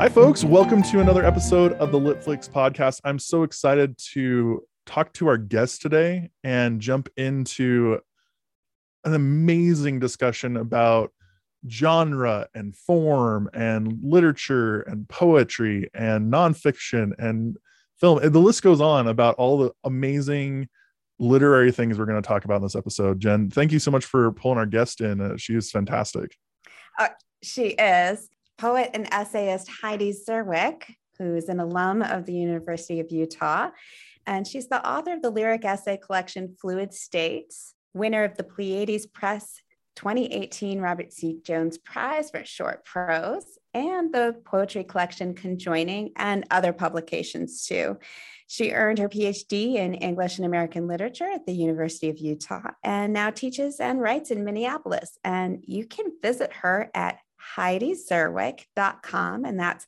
Hi, folks. Welcome to another episode of the Litflix podcast. I'm so excited to talk to our guest today and jump into an amazing discussion about genre and form and literature and poetry and nonfiction and film. And the list goes on about all the amazing literary things we're going to talk about in this episode. Jen, thank you so much for pulling our guest in. She is fantastic. She is poet and essayist Heidi Zurwick, who's an alum of the University of Utah. And she's the author of the lyric essay collection Fluid States, winner of the Pleiades Press 2018 Robert C. Jones Prize for short prose, and the poetry collection Conjoining, and other publications too. She earned her PhD in English and American Literature at the University of Utah and now teaches and writes in Minneapolis. And you can visit her at HeidiZurwick.com, and that's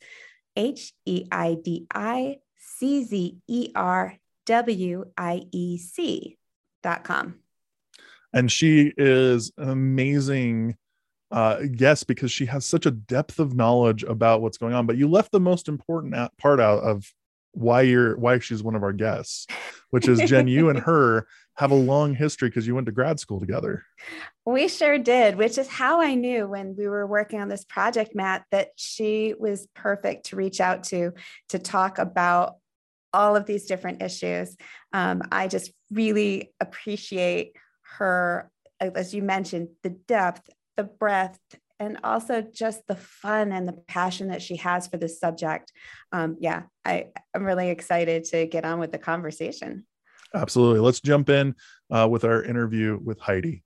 HeidiZerwiec.com. And she is an amazing guest because she has such a depth of knowledge about what's going on. But you left the most important part out of why she's one of our guests, which is, Jen, you and her have a long history because you went to grad school together. We sure did, which is how I knew when we were working on this project, Matt, that she was perfect to reach out to talk about all of these different issues. I just really appreciate her, as you mentioned, the depth, the breadth, and also just the fun and the passion that she has for this subject. I'm really excited to get on with the conversation. Absolutely. Let's jump in with our interview with Heidi.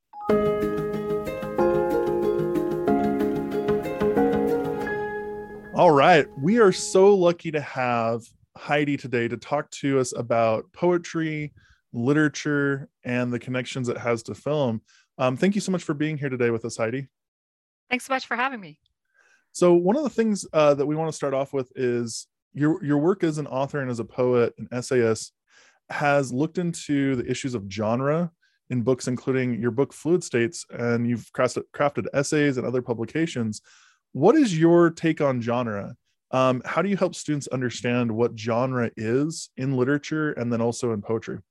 All right. We are so lucky to have Heidi today to talk to us about poetry, literature, and the connections it has to film. Thank you so much for being here today with us, Heidi. Thanks so much for having me. So one of the things that we want to start off with is your work as an author and as a poet and essayist has looked into the issues of genre in books, including your book Fluid States, and you've crafted essays and other publications. What is your take on genre? How do you help students understand what genre is in literature and then also in poetry?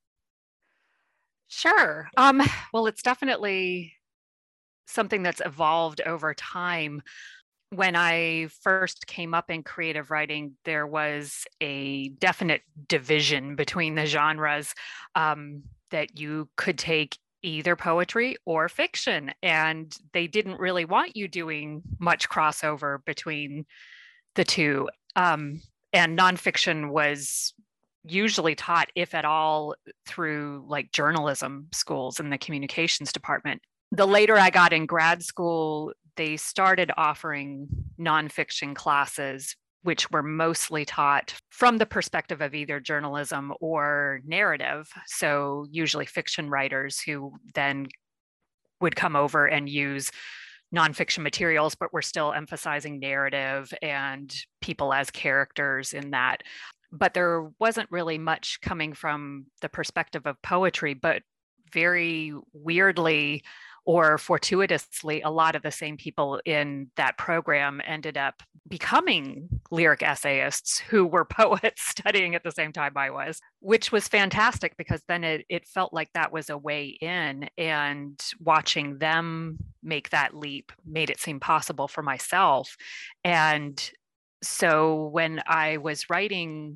Sure. Well, it's definitely something that's evolved over time. When I first came up in creative writing, there was a definite division between the genres, that you could take either poetry or fiction, and they didn't really want you doing much crossover between the two. And nonfiction was usually taught, if at all, through like journalism schools in the communications department. The later I got in grad school, they started offering nonfiction classes, which were mostly taught from the perspective of either journalism or narrative. So usually fiction writers who then would come over and use nonfiction materials, but we're still emphasizing narrative and people as characters in that. But there wasn't really much coming from the perspective of poetry, but very weirdly or fortuitously, a lot of the same people in that program ended up becoming lyric essayists who were poets studying at the same time I was, which was fantastic because then it felt like that was a way in, and watching them make that leap made it seem possible for myself. And so when I was writing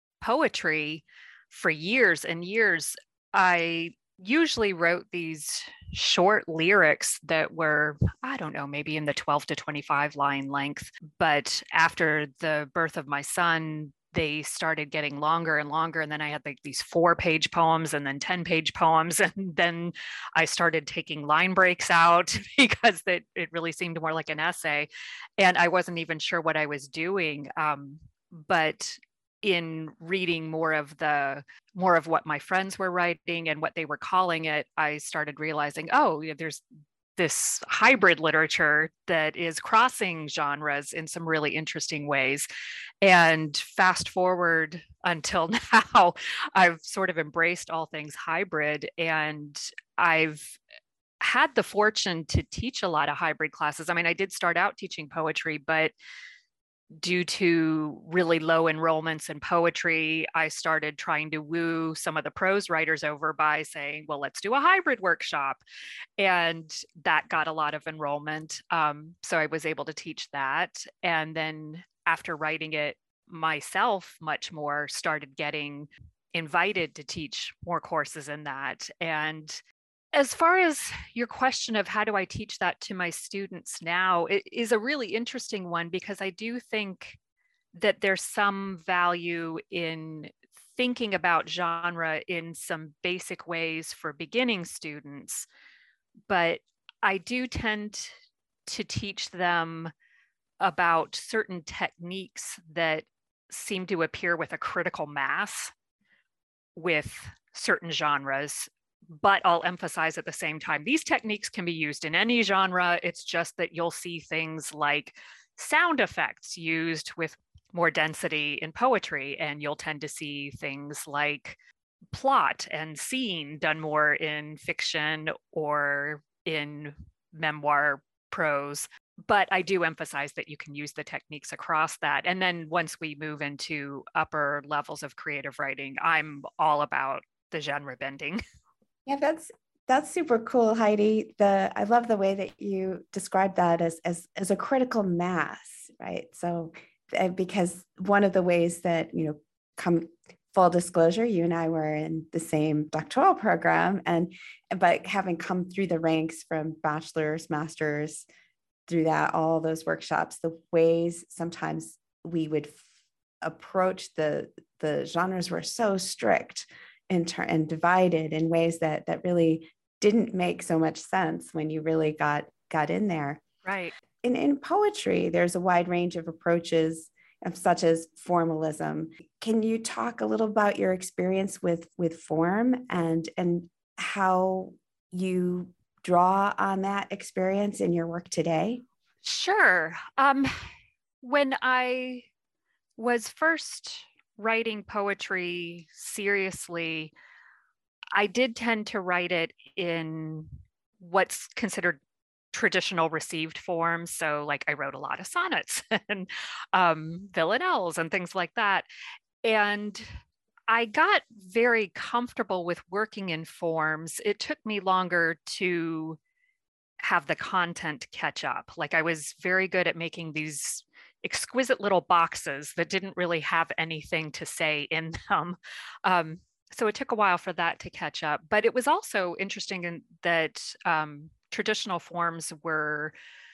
poetry for years and years, I usually wrote these short lyrics that were, I don't know, maybe in the 12 to 25 line length. But after the birth of my son, they started getting longer and longer. And then I had like these 4-page poems and then 10-page poems. And then I started taking line breaks out because it really seemed more like an essay. And I wasn't even sure what I was doing. But in reading more of what my friends were writing and what they were calling it, I started realizing, there's this hybrid literature that is crossing genres in some really interesting ways. And fast forward until now, I've sort of embraced all things hybrid, and I've had the fortune to teach a lot of hybrid classes. I mean, I did start out teaching poetry, but due to really low enrollments in poetry, I started trying to woo some of the prose writers over by saying, well, let's do a hybrid workshop. And that got a lot of enrollment. So I was able to teach that. And then after writing it myself much more, started getting invited to teach more courses in that. And as far as your question of how do I teach that to my students now, it is a really interesting one, because I do think that there's some value in thinking about genre in some basic ways for beginning students. But I do tend to teach them about certain techniques that seem to appear with a critical mass with certain genres. But I'll emphasize at the same time, these techniques can be used in any genre. It's just that you'll see things like sound effects used with more density in poetry, and you'll tend to see things like plot and scene done more in fiction or in memoir prose. But I do emphasize that you can use the techniques across that. And then once we move into upper levels of creative writing, I'm all about the genre bending. Yeah, that's super cool, Heidi. I love the way that you describe that as a critical mass, right? So because one of the ways that, come full disclosure, you and I were in the same doctoral program, but having come through the ranks from bachelor's, master's, through that, all those workshops, the ways sometimes we would approach the genres were so strict and divided in ways that really didn't make so much sense when you really got in there. Right. In poetry, there's a wide range of approaches, such as formalism. Can you talk a little about your experience with form and how you draw on that experience in your work today? Sure. When I was first writing poetry seriously, I did tend to write it in what's considered traditional received forms. So, like, I wrote a lot of sonnets and villanelles and things like that. And I got very comfortable with working in forms. It took me longer to have the content catch up. Like, I was very good at making these exquisite little boxes that didn't really have anything to say in them. So it took a while for that to catch up. But it was also interesting in that traditional forms were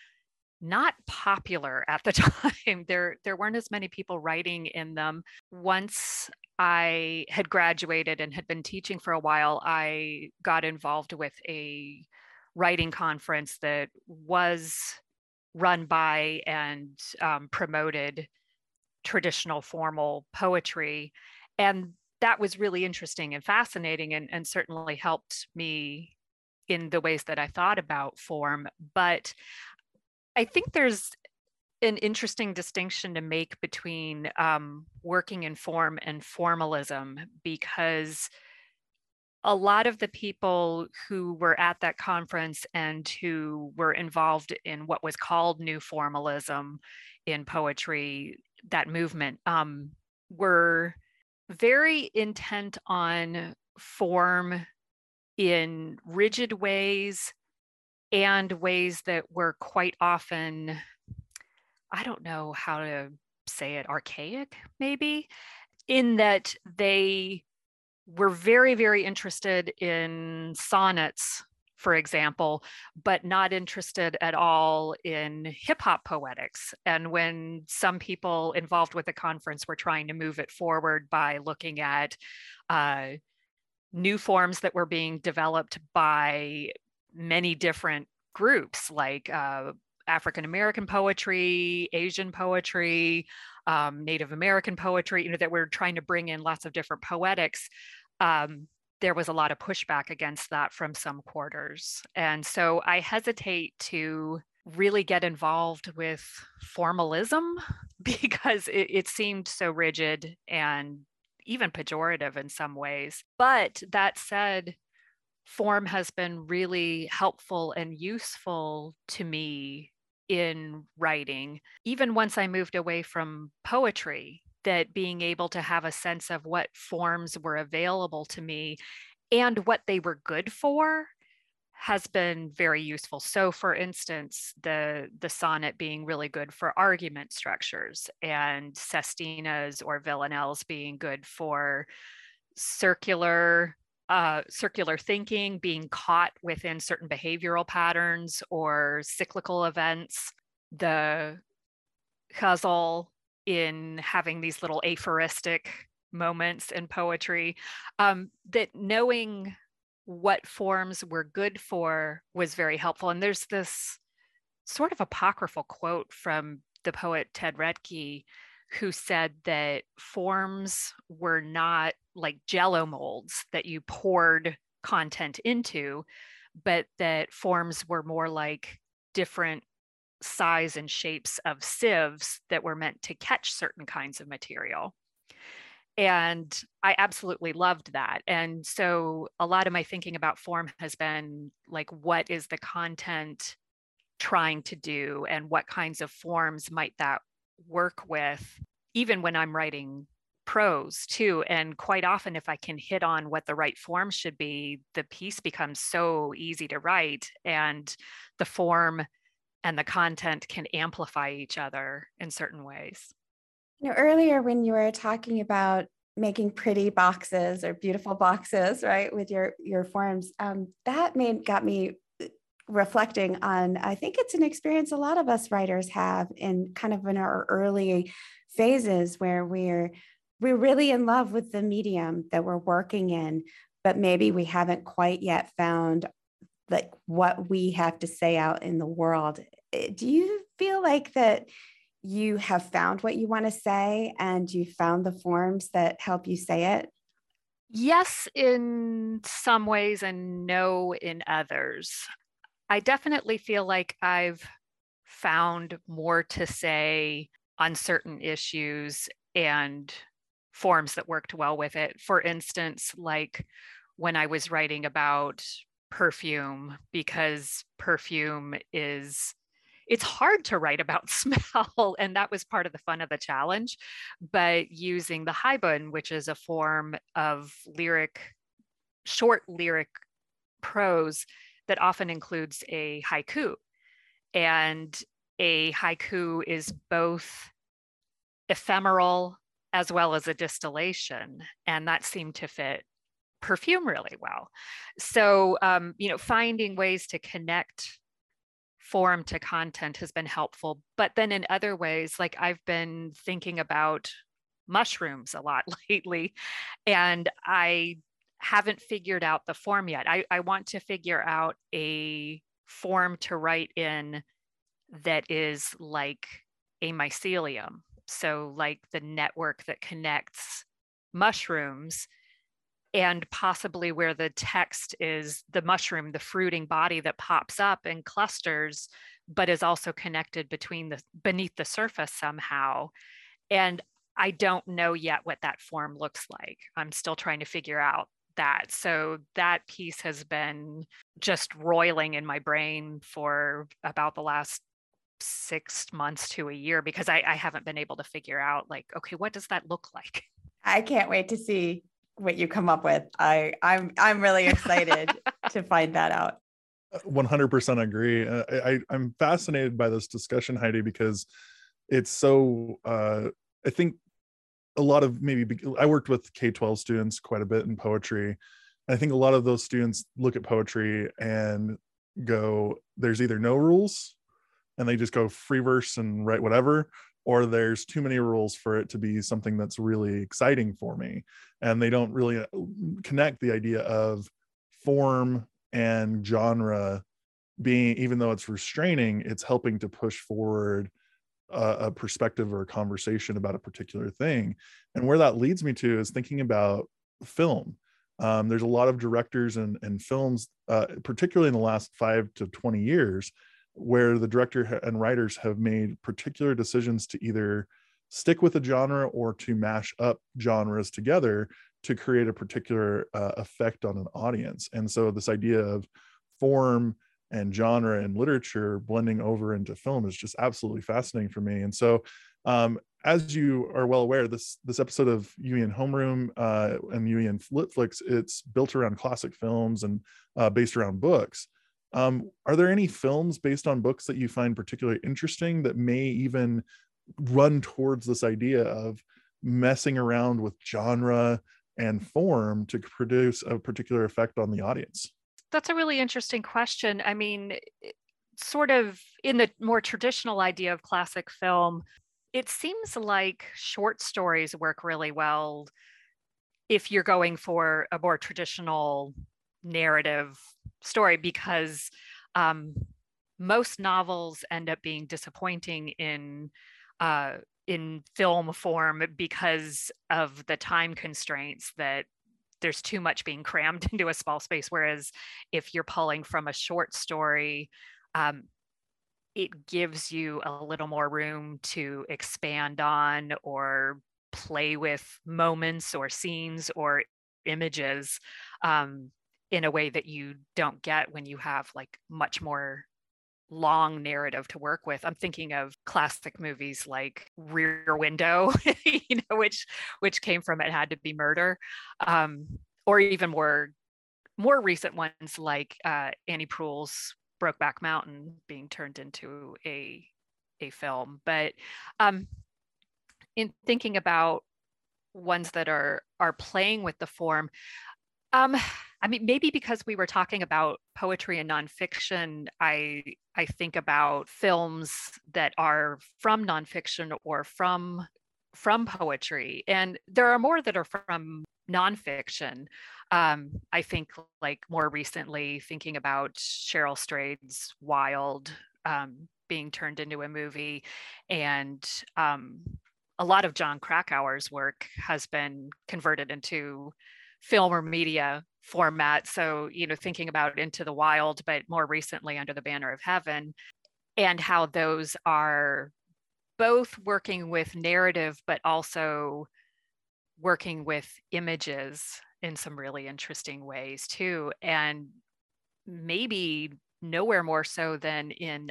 not popular at the time. There weren't as many people writing in them. Once I had graduated and had been teaching for a while, I got involved with a writing conference that was run by and promoted traditional formal poetry. And that was really interesting and fascinating, and certainly helped me in the ways that I thought about form. But I think there's an interesting distinction to make between working in form and formalism, because a lot of the people who were at that conference and who were involved in what was called New Formalism in poetry, that movement, were very intent on form in rigid ways and ways that were quite often, I don't know how to say it, archaic, maybe, in that they were very, very interested in sonnets, for example, but not interested at all in hip hop poetics. And when some people involved with the conference were trying to move it forward by looking at new forms that were being developed by many different groups, like African American poetry, Asian poetry, Native American poetry, that we're trying to bring in lots of different poetics. There was a lot of pushback against that from some quarters. And so I hesitate to really get involved with formalism because it seemed so rigid and even pejorative in some ways. But that said, form has been really helpful and useful to me in writing, even once I moved away from poetry, that being able to have a sense of what forms were available to me and what they were good for has been very useful. So for instance, the sonnet being really good for argument structures, and sestinas or villanelles being good for circular thinking, being caught within certain behavioral patterns or cyclical events. The ghazal in having these little aphoristic moments in poetry, that knowing what forms were good for was very helpful. And there's this sort of apocryphal quote from the poet Ted Retke, who said that forms were not like jello molds that you poured content into, but that forms were more like different size and shapes of sieves that were meant to catch certain kinds of material. And I absolutely loved that. And so a lot of my thinking about form has been like, what is the content trying to do, and what kinds of forms might that work with, even when I'm writing prose too. And quite often, if I can hit on what the right form should be, the piece becomes so easy to write, and the form and the content can amplify each other in certain ways. Earlier when you were talking about making pretty boxes or beautiful boxes, right, with your forms, that got me reflecting on, I think it's an experience a lot of us writers have in kind of in our early phases where we're really in love with the medium that we're working in, but maybe we haven't quite yet found like what we have to say out in the world. Do you feel like that you have found what you want to say and you found the forms that help you say it? Yes, in some ways, and no in others. I definitely feel like I've found more to say on certain issues and forms that worked well with it. For instance, like when I was writing about perfume, because perfume it's hard to write about smell, and that was part of the fun of the challenge. But using the haibun, which is a form of short lyric prose that often includes a haiku. And a haiku is both ephemeral as well as a distillation, and that seemed to fit perfume really well. So, finding ways to connect form to content has been helpful. But then in other ways, like I've been thinking about mushrooms a lot lately, and I haven't figured out the form yet. I want to figure out a form to write in that is like a mycelium. So like the network that connects mushrooms, and possibly where the text is the mushroom, the fruiting body that pops up in clusters, but is also connected beneath the surface somehow. And I don't know yet what that form looks like. I'm still trying to figure out that. So that piece has been just roiling in my brain for about the last 6 months to a year, because I haven't been able to figure out like, okay, what does that look like? I can't wait to see what you come up with. I'm really excited to find that out. 100% agree. I'm fascinated by this discussion, Heidi, because it's so, I think a lot of I worked with K-12 students quite a bit in poetry. I think a lot of those students look at poetry and go, there's either no rules and they just go free verse and write whatever, or there's too many rules for it to be something that's really exciting for me. And they don't really connect the idea of form and genre being, even though it's restraining, it's helping to push forward a perspective or a conversation about a particular thing. And where that leads me to is thinking about film. There's a lot of directors and films, particularly in the last 5 to 20 years, where the director and writers have made particular decisions to either stick with a genre or to mash up genres together to create a particular effect on an audience. And so this idea of form and genre and literature blending over into film is just absolutely fascinating for me. And so as you are well aware, this episode of UEN Homeroom and UEN Litflix, it's built around classic films and based around books. Are there any films based on books that you find particularly interesting that may even run towards this idea of messing around with genre and form to produce a particular effect on the audience? That's a really interesting question. I mean, sort of in the more traditional idea of classic film, it seems like short stories work really well if you're going for a more traditional narrative story, because most novels end up being disappointing in film form because of the time constraints, that there's too much being crammed into a small space. Whereas if you're pulling from a short story, it gives you a little more room to expand on or play with moments or scenes or images in a way that you don't get when you have like much more long narrative to work with. I'm thinking of classic movies like Rear Window, which came from It Had to Be Murder, or even more recent ones like Annie Proulx's Brokeback Mountain being turned into a film. But in thinking about ones that are playing with the form, I mean, maybe because we were talking about poetry and nonfiction, I think about films that are from nonfiction or from poetry, and there are more that are from nonfiction. I think, like more recently, thinking about Cheryl Strayed's Wild being turned into a movie, and a lot of Jon Krakauer's work has been converted into film or media format. So, thinking about Into the Wild, but more recently Under the Banner of Heaven, and how those are both working with narrative, but also working with images in some really interesting ways too. And maybe nowhere more so than in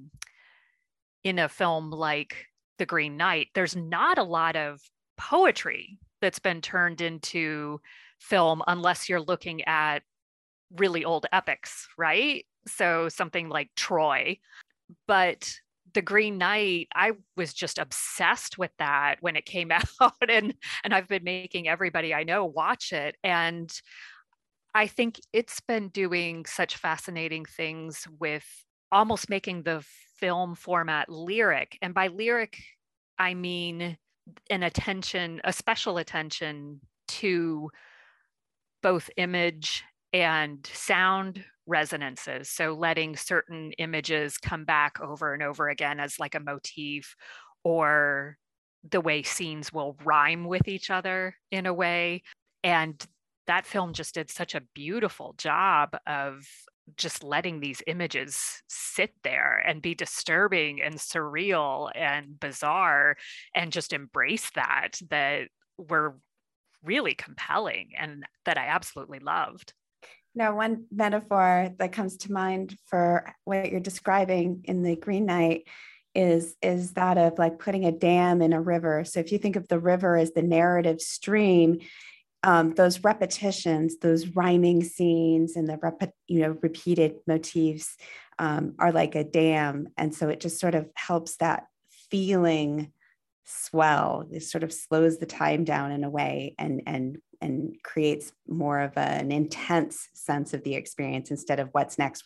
a film like The Green Knight. There's not a lot of poetry that's been turned into film unless you're looking at really old epics, right? So something like Troy. But The Green Knight, I was just obsessed with that when it came out, and I've been making everybody I know watch it. And I think it's been doing such fascinating things with almost making the film format lyric. And by lyric, I mean a special attention to both image and sound resonances. So letting certain images come back over and over again as like a motif, or the way scenes will rhyme with each other in a way. And that film just did such a beautiful job of just letting these images sit there and be disturbing and surreal and bizarre, and just embrace that were really compelling and that I absolutely loved. Now, one metaphor that comes to mind for what you're describing in The Green Knight is that of like putting a dam in a river. So if you think of the river as the narrative stream, those repetitions, those rhyming scenes, and the repeated motifs are like a dam, and so it just sort of helps that feeling swell. It sort of slows the time down in a way, and creates more of an intense sense of the experience instead of what's next.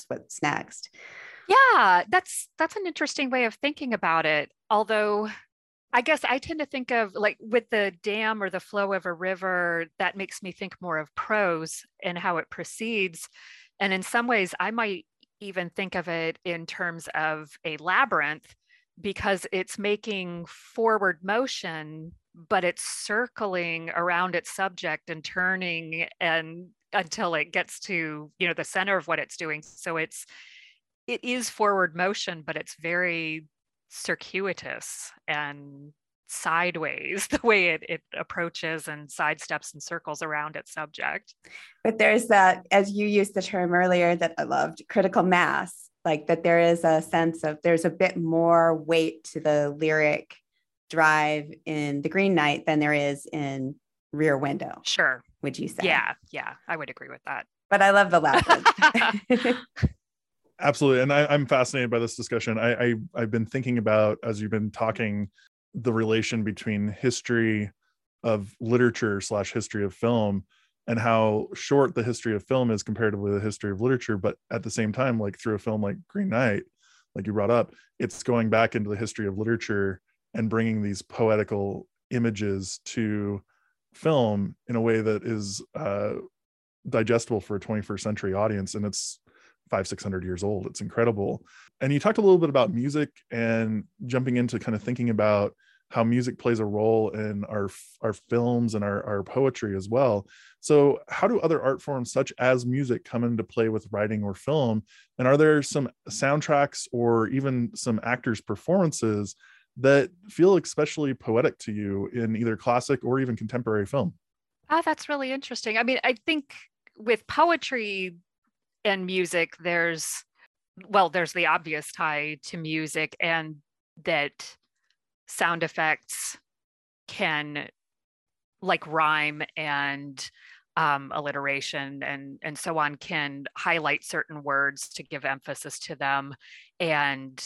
Yeah, that's an interesting way of thinking about it. Although I guess I tend to think of, like, with the dam or the flow of a river, that makes me think more of prose and how it proceeds. And in some ways, I might even think of it in terms of a labyrinth, because it's making forward motion, but it's circling around its subject and turning and until it gets to, the center of what it's doing. So it is forward motion, but it's very circuitous and sideways the way it approaches and sidesteps and circles around its subject. But there's that, as you used the term earlier that I loved, critical mass, like that there is a sense of there's a bit more weight to the lyric drive in The Green Knight than there is in Rear Window. Sure. Would you say? Yeah, I would agree with that. But I love the labyrinth. Absolutely. And I'm fascinated by this discussion. I've been thinking about, as you've been talking, the relation between history of literature / history of film, and how short the history of film is comparatively to the history of literature. But at the same time, like through a film like Green Knight, like you brought up, it's going back into the history of literature and bringing these poetical images to film in a way that is digestible for a 21st century audience. And it's 500-600 years old. It's incredible. And you talked a little bit about music and jumping into kind of thinking about how music plays a role in our films and our poetry as well. So how do other art forms such as music come into play with writing or film? And are there some soundtracks or even some actors' performances that feel especially poetic to you in either classic or even contemporary film? That's really interesting. I mean, I think with poetry and music, there's the obvious tie to music, and that sound effects can, like rhyme and alliteration and so on, can highlight certain words to give emphasis to them, and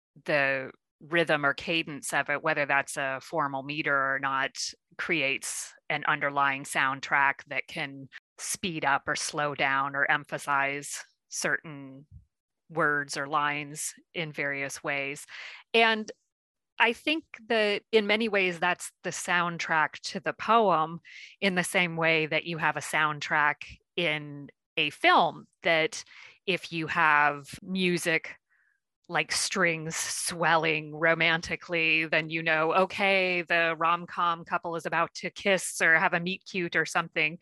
the rhythm or cadence of it, whether that's a formal meter or not, creates an underlying soundtrack that can speed up or slow down or emphasize certain words or lines in various ways. And I think that in many ways that's the soundtrack to the poem, in the same way that you have a soundtrack in a film, that if you have music like strings swelling romantically, then you know, okay, the rom-com couple is about to kiss or have a meet cute or something.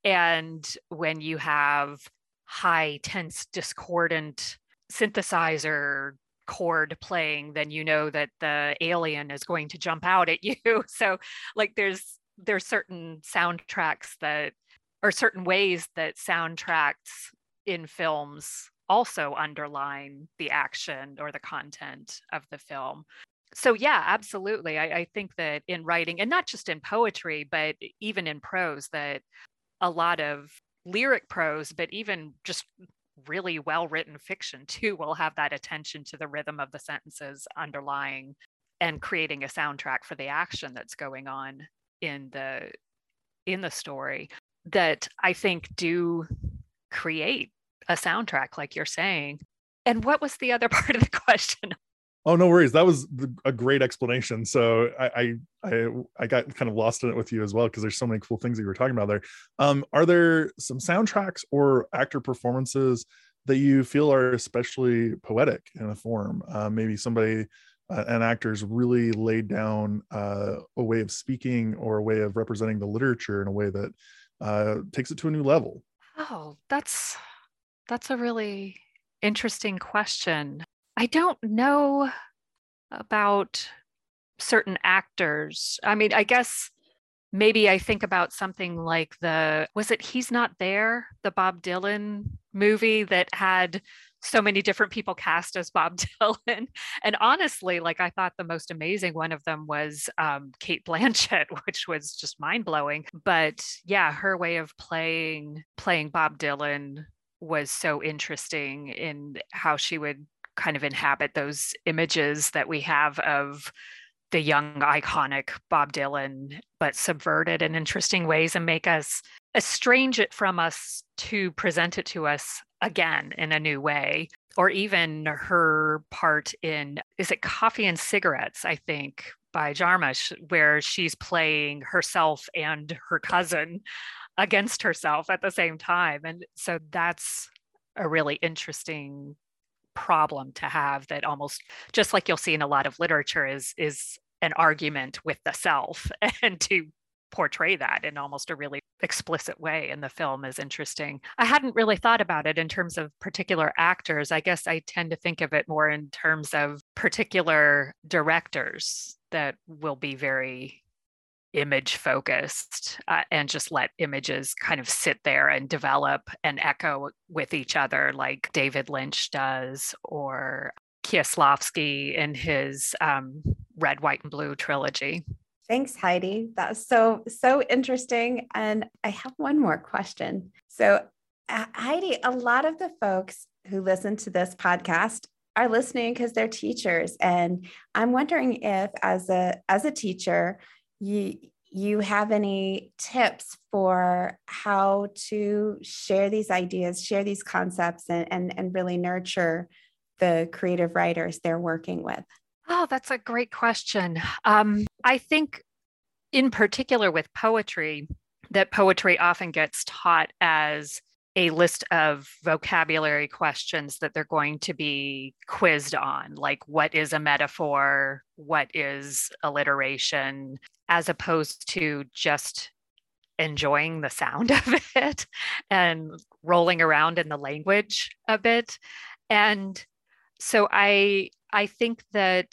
And when you have high, tense, discordant synthesizer chord playing, then you know that the alien is going to jump out at you. So like there's certain soundtracks that, or certain ways that soundtracks in films also underline the action or the content of the film. So yeah, absolutely. I think that in writing, and not just in poetry, but even in prose, that a lot of lyric prose, but even just really well-written fiction too, will have that attention to the rhythm of the sentences underlying and creating a soundtrack for the action that's going on in the story, that I think do create a soundtrack, like you're saying. And what was the other part of the question? Oh, no worries. That was a great explanation. So I got kind of lost in it with you as well, because there's so many cool things that you were talking about there. Are there some soundtracks or actor performances that you feel are especially poetic in a form? Maybe somebody, an actor's really laid down a way of speaking or a way of representing the literature in a way that takes it to a new level. Oh, that's a really interesting question. I don't know about certain actors. I mean, I guess maybe I think about something like was it He's Not There, the Bob Dylan movie that had so many different people cast as Bob Dylan. And honestly, like I thought the most amazing one of them was Cate Blanchett, which was just mind-blowing. But yeah, her way of playing Bob Dylan was so interesting in how she would kind of inhabit those images that we have of the young, iconic Bob Dylan, but subverted in interesting ways and make us estrange it from us to present it to us again in a new way. Or even her part in, is it Coffee and Cigarettes, I think, by Jarmusch, where she's playing herself and her cousin against herself at the same time. And so that's a really interesting problem to have, that almost just like you'll see in a lot of literature is an argument with the self, and to portray that in almost a really explicit way in the film is interesting. I hadn't really thought about it in terms of particular actors. I guess I tend to think of it more in terms of particular directors that will be very image focused and just let images kind of sit there and develop and echo with each other, like David Lynch does, or Kieslowski in his Red, White, and Blue trilogy. Thanks, Heidi. That was so interesting. And I have one more question. So, Heidi, a lot of the folks who listen to this podcast are listening because they're teachers. And I'm wondering if, as a teacher, you have any tips for how to share these ideas, share these concepts, and really nurture the creative writers they're working with? Oh, that's a great question. I think in particular with poetry, that poetry often gets taught as a list of vocabulary questions that they're going to be quizzed on, like what is a metaphor, what is alliteration, as opposed to just enjoying the sound of it and rolling around in the language a bit. And so I think that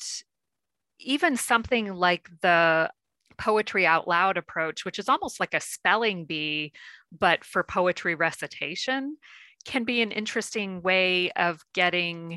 even something like the poetry out loud approach, which is almost like a spelling bee, but for poetry recitation, can be an interesting way of getting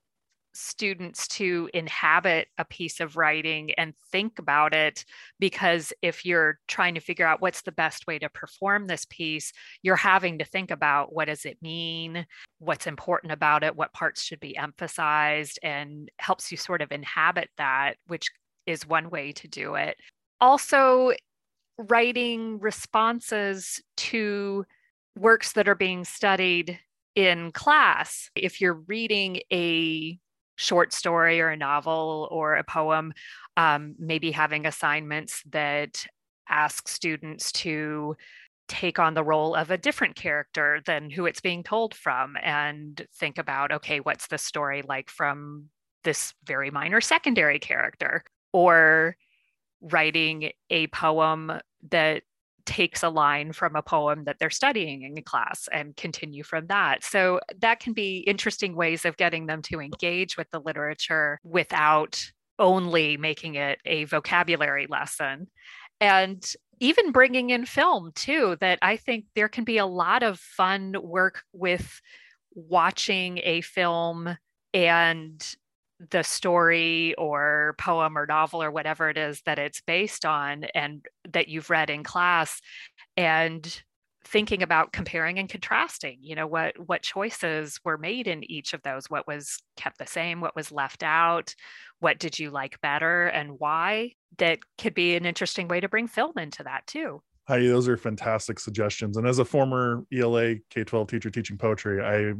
students to inhabit a piece of writing and think about it. Because if you're trying to figure out what's the best way to perform this piece, you're having to think about what does it mean, what's important about it, what parts should be emphasized, and helps you sort of inhabit that, which is one way to do it. Also, writing responses to works that are being studied in class. If you're reading a short story or a novel or a poem, maybe having assignments that ask students to take on the role of a different character than who it's being told from, and think about, okay, what's the story like from this very minor secondary character? Or writing a poem that takes a line from a poem that they're studying in class and continue from that. So that can be interesting ways of getting them to engage with the literature without only making it a vocabulary lesson. And even bringing in film too, that I think there can be a lot of fun work with watching a film and the story or poem or novel or whatever it is that it's based on and that you've read in class, and thinking about comparing and contrasting, what choices were made in each of those, what was kept the same, what was left out, what did you like better and why. That could be an interesting way to bring film into that too. Heidi, those are fantastic suggestions. And as a former ELA K-12 teacher teaching poetry,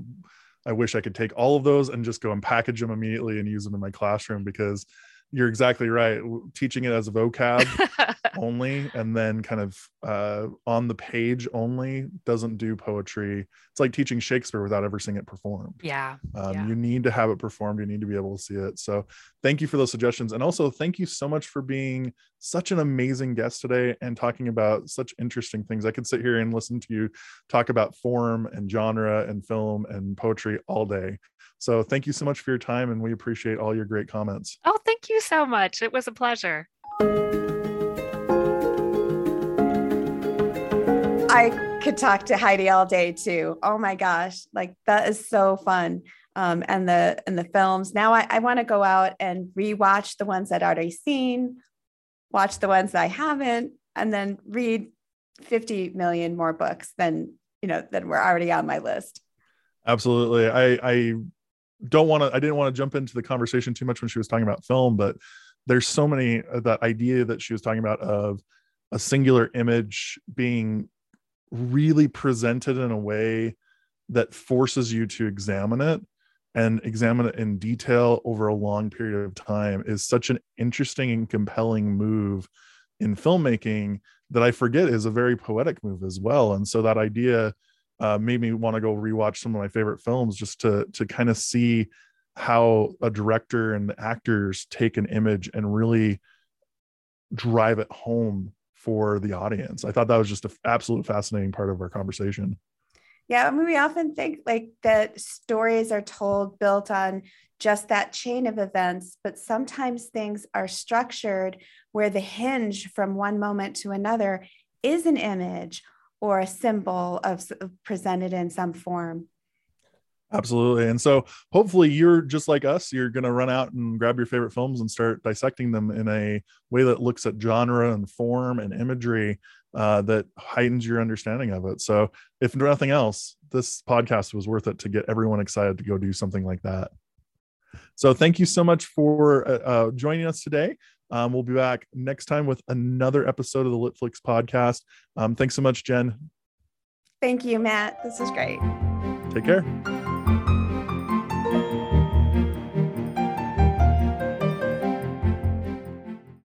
I wish I could take all of those and just go and package them immediately and use them in my classroom, because you're exactly right. Teaching it as a vocab only and then kind of on the page only doesn't do poetry. It's like teaching Shakespeare without ever seeing it performed. Yeah. You need to have it performed. You need to be able to see it. So thank you for those suggestions. And also thank you so much for being such an amazing guest today and talking about such interesting things. I could sit here and listen to you talk about form and genre and film and poetry all day. So thank you so much for your time, and we appreciate all your great comments. Oh, thank you so much. It was a pleasure. I could talk to Heidi all day too. Oh my gosh, like that is so fun. And the films. Now I want to go out and rewatch the ones that I've already seen, watch the ones that I haven't, and then read 50 million more books than were already on my list. Absolutely. I didn't want to jump into the conversation too much when she was talking about film, but there's so many, that idea that she was talking about of a singular image being really presented in a way that forces you to examine it and examine it in detail over a long period of time is such an interesting and compelling move in filmmaking that I forget is a very poetic move as well. And so that idea made me want to go rewatch some of my favorite films just to kind of see how a director and the actors take an image and really drive it home for the audience. I thought that was just an absolute fascinating part of our conversation. Yeah, I mean, we often think like that stories are told built on just that chain of events, but sometimes things are structured where the hinge from one moment to another is an image or a symbol of presented in some form. Absolutely. And so hopefully you're just like us. You're going to run out and grab your favorite films and start dissecting them in a way that looks at genre and form and imagery that heightens your understanding of it. So if nothing else, this podcast was worth it to get everyone excited to go do something like that. So thank you so much for joining us today. We'll be back next time with another episode of the Litflix podcast. Thanks so much, Jen. Thank you, Matt. This was great. Take care.